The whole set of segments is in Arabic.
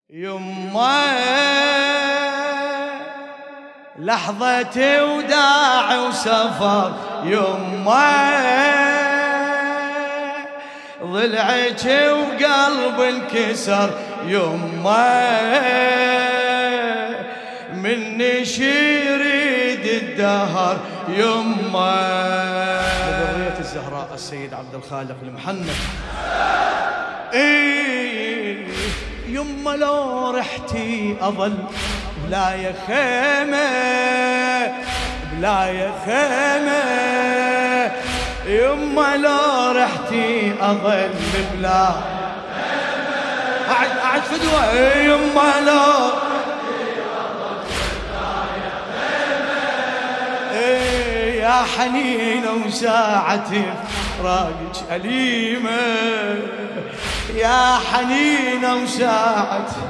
يما لحظة وداع وسفر، يما ضلعك وقلب انكسر، يما مني يريد الدهر، يما. لذرية الزهراء السيد عبد الخالق المحنك. يما لو رحتي أظل بلا يا خيمة، بلا يا خيمة، يما لو رحتي أظل بلا أعد فدوة، يما لو رحتي أظل بلا يا خيمة، يا حنينة وساعتي فراقك أليمة، يا حنينة وساعتي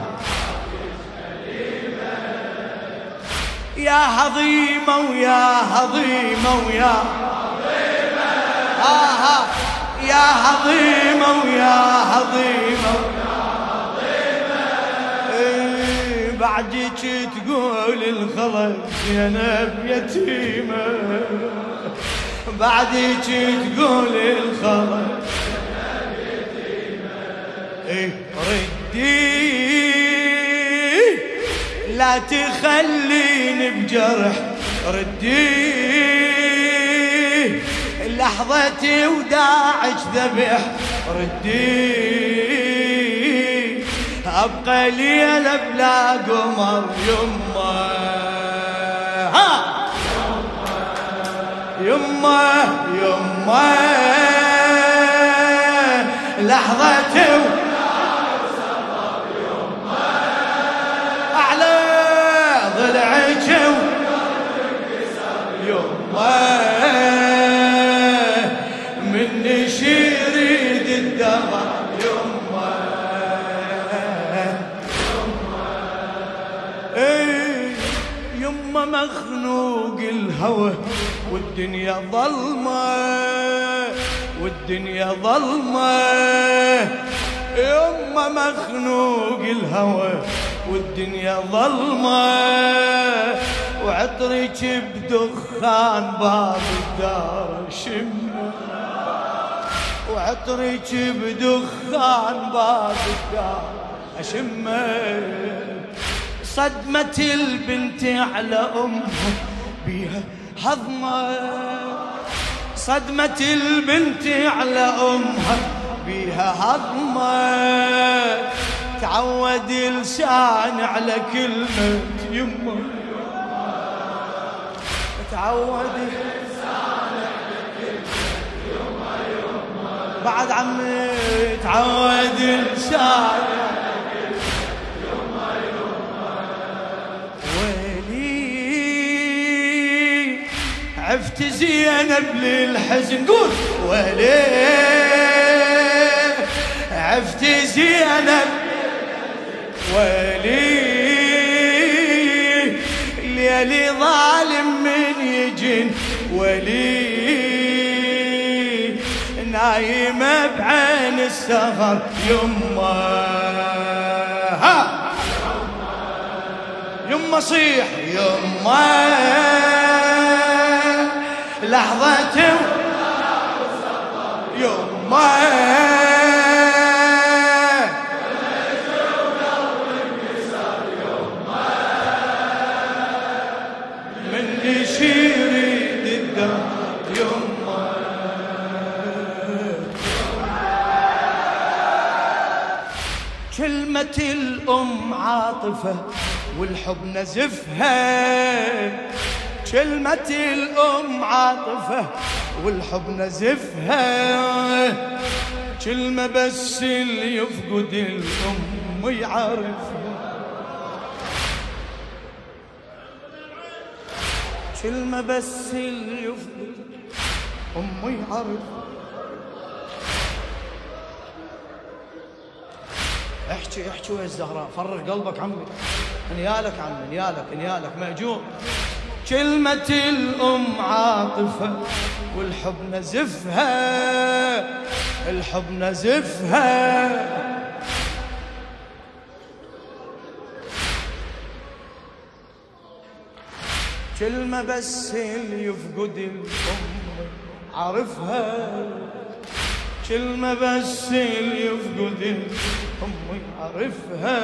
يا هضيمة ويا هضيمة ويا هضيمة، يا هضيمة ويا هضيمة ويا هضيمة، بعدك تقول الخلق زينب يتيمة، بعدك تقول الخلق زينب يتيمة، ردي لا تخليني بجرح، ردي لحظتي وداعك ذبح، ردي أبقى ليلة بلا قمر، يما يما يما لحظتي ضلعك يما مني يريد الدهر، يما يما مخنوق الهوى والدنيا ظلمة، والدنيا ظلمة، يما مخنوق الهوى والدنيا ظلمة، وعطرك بدخان باب الدار شمه، وعطرك بدخان باب الدار أشمه، صدمة البنت على أمها بيها هضمة، صدمة البنت على أمها بيها هضمة، تعود لسان على كلمة يما، تعود لسان على كلمة يما يما، بعد عمي تعود لسان على كلمة يما يما، ويلي عفت زينب للحزن، قول ويلي عفت زينب، ويلي ليلي ظالم من يجن، ويلي نايمة بعين السهر، يما يما صيح، يما لحظة يما يريد الدهر، يما كلمة الأم عاطفة والحب نزفها، كلمة الأم عاطفة والحب نزفها، كلمة بس اللي يفقد الأم يعرفها، كلمة بس اللي يفقد أمي يعرف. احكي احكي ويا الزهراء، فرغ قلبك عمي، انيالك عمي، انيالك انيالك مأجور. كلمة الأم عاطفة والحب نزفها، الحب نزفها، كلمة بس اللي يفقد الأم عارفها، كلمة بس اللي يفقد الأم عارفها.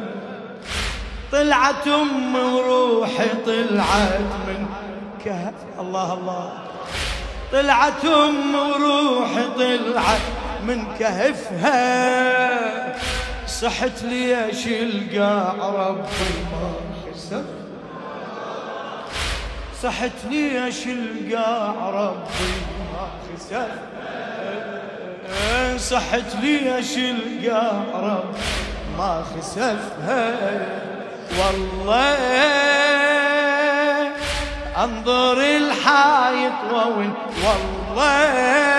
طلعت أم وروحي طلعت من كهف، الله الله، طلعت أم وروحي طلعت من كهفها. صحت ليش القاع ربي ما خسف، صحت ليش القاع ربي ما خسف، صحت ليش القاع ربي ما خسفها. والله انظر الحايط وين، والله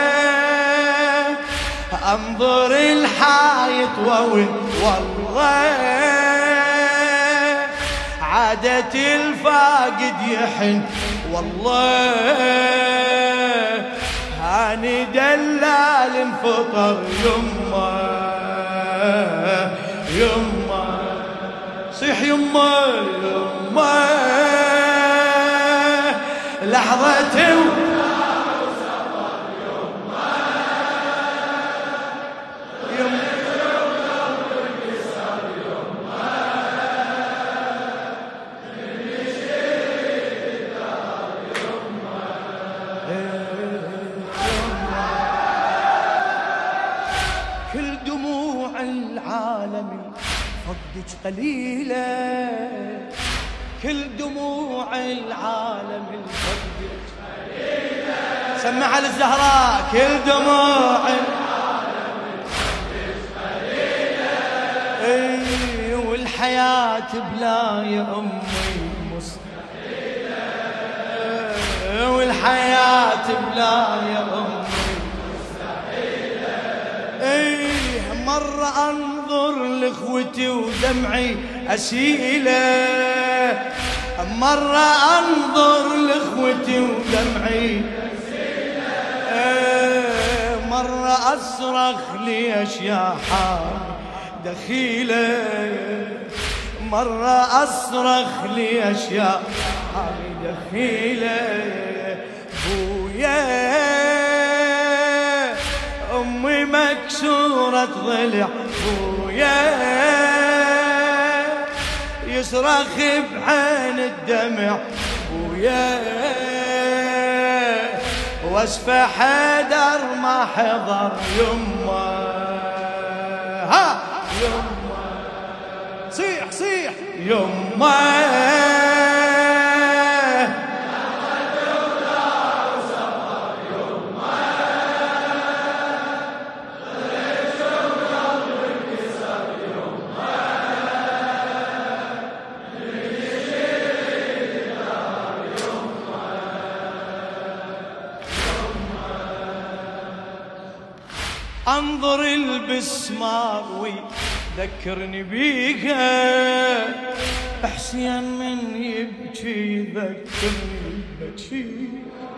انظر الحايط وين، والله عادة الفاقد يحن، والله هاني دلال انفطر يمه يمه، صيح يمه يمه، لحظة كل دموع العالم فقدك قليلة، كل دموع العالم فقدك قليلة. سمع على الزهراء، كل دموع العالم فقدك قليلة. اي والحياة بلا يا أمي مستحيلة، والحياة بلا يا أمي مرة أنظر لإخوتي ودمعي أسيلة، مرة أنظر لإخوتي ودمعي أسيلة، مرة أصرخ ليش يا حالي دخيلة، مرة أصرخ ليش يا حالي دخيلة. بويا أمي مكسورة ضلع، بويا يصرخ بعين الدمع، بويا واسفة حيدر ما حضر يمه، ها يمه، صيح صيح يمه. انظر البسمار ويذكرني بيها، حسين من يبكي يذكرني ببكي،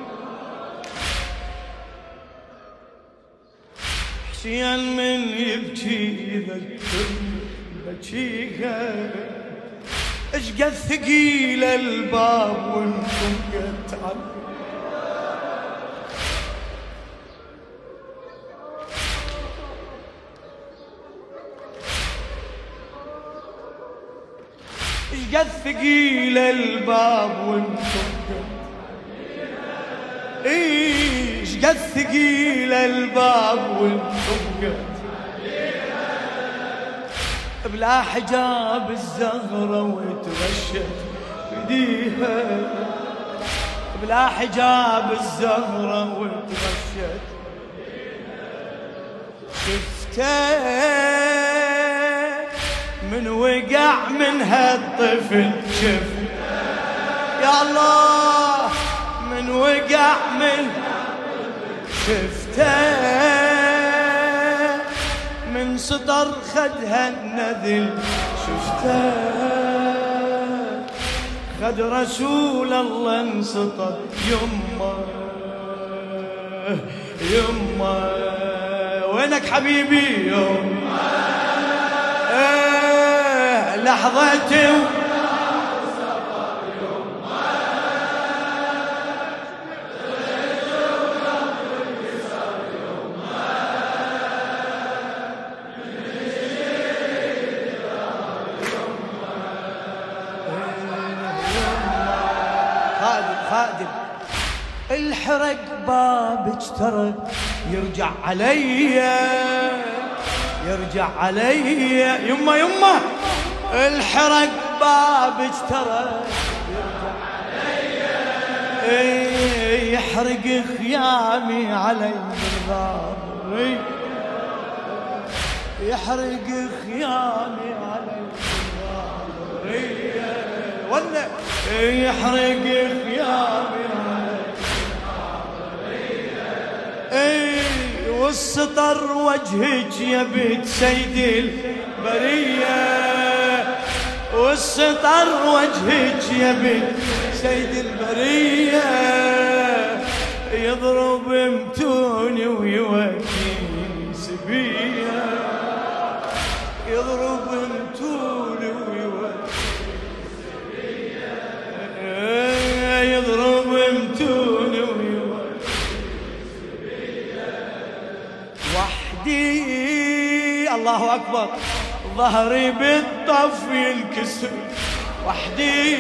حسين من يبكي يذكرني ببكيها. اشقد ثقيل الباب وانتم قد تعلموا، اشقد ثقيل الباب وانتم اشقد ثقيل الباب وانتم بلا حجاب الزهرة وتغشت بديها، بلا حجاب الزهرة وتغشت شفته من وقع من هالطفل، شفته يا الله من وقع من شفته، من سطر خدها النذل شفته، خد رسول الله انسطر يمه يمه. وينك حبيبي يمه، لحظة الحرق بابك ترى يرجع علي، يرجع علي يما يما، الحرق بابك ترى يرجع علي، يحرق خيامي علي الغار، يحرق خيامي علي الغار، ولا يحرق خيامي علي الغار، والسطر وجهك يا بنت سيد البرية، والسطر وجهك يا بنت سيد البرية، يضرب متوني ويوكيني سبية، يضرب متوني ويوكيني سبية، يضرب متوني ويوكيني سبية، وحدي الله أكبر ظهري بالطف ينكسر، وحدي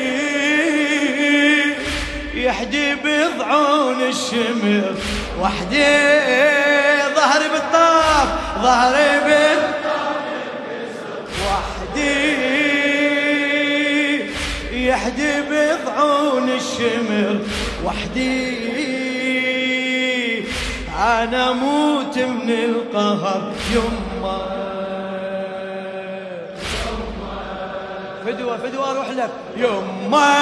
يحدي بضعون الشمر، وحدي ظهري بالطف، ظهري بالطف ينكسر، وحدي يحدي بضعون الشمر، وحدي أنا موت من القهر يما، فدوة فدوة أروح لك يما،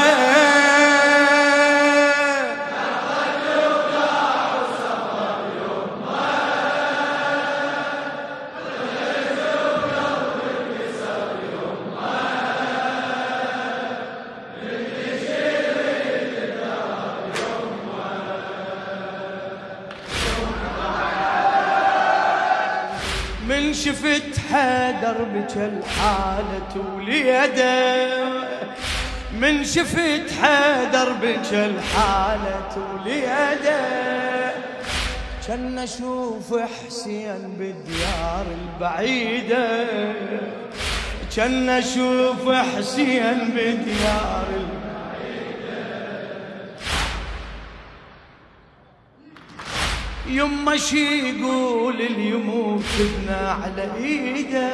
من شفت حيدر بك الحالة وليده، من شفت حيدر بك الحالة وليده، كان اشوف حسين بالديار البعيدة، كان اشوف حسين بالديار البعيدة، يما شي يقول اليموت ابنا على ايده،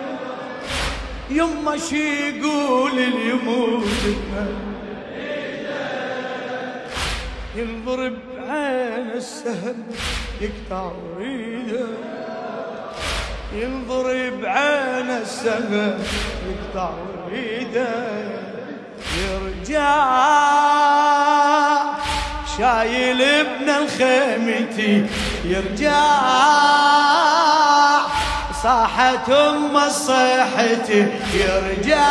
يما شي يقول اليموت ابنا على ايده، ينضرب عين السهم يقطع وريده، ينضرب عين السهم يقطع وريده، يرجع شايل ابن الخيمتي، يرجع صاحت ام صيحتي، يرجع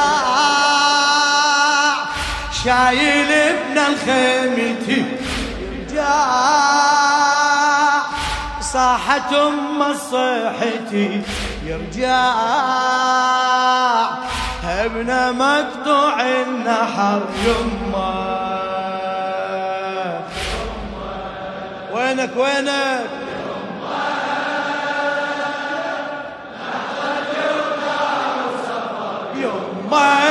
شايل ابن الخيمتي، يرجع صاحت ام صيحتي، يرجع ابن مقطوع النحر يما، وينك وينك يما،